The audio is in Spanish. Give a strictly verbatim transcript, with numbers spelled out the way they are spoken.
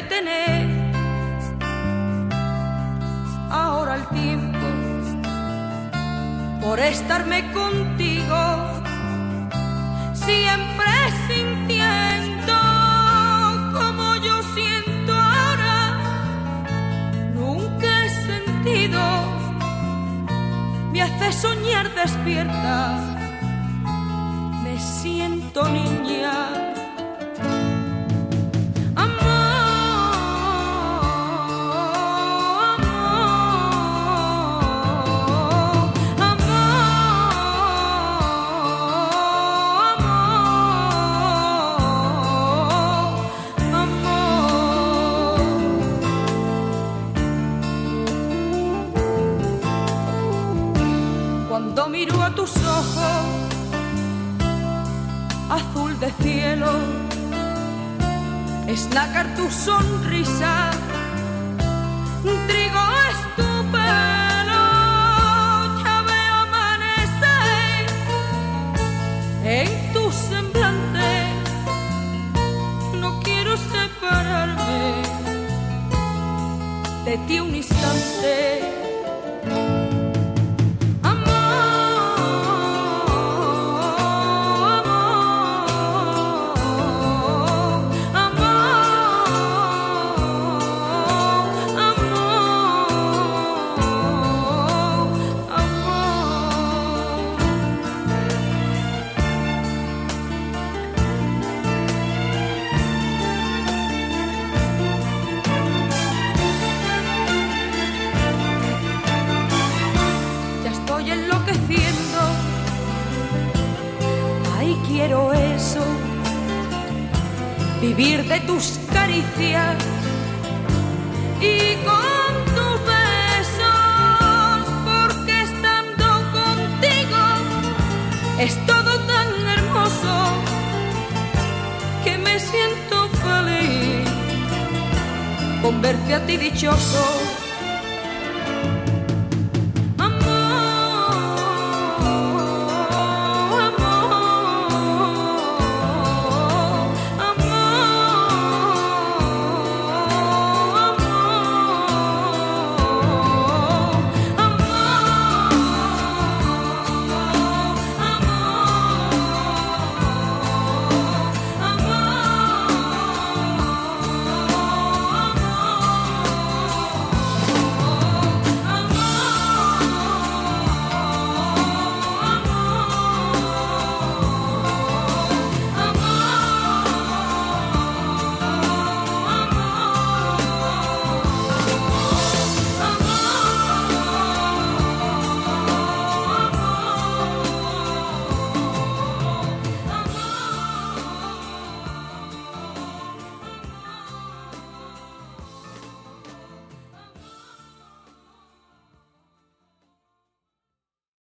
detener ahora el tiempo por estarme contigo, siempre sintiendo como yo siento ahora. Nunca he sentido, me hace soñar despierta, me siento niña. Cuando miro a tus ojos, azul de cielo, es nácar tu sonrisa, trigo es tu pelo, ya veo amanecer en tu semblante, no quiero separarme de ti un instante. Enloqueciendo, ay, quiero eso, vivir de tus caricias y con tus besos, porque estando contigo es todo tan hermoso que me siento feliz con verte a ti dichoso.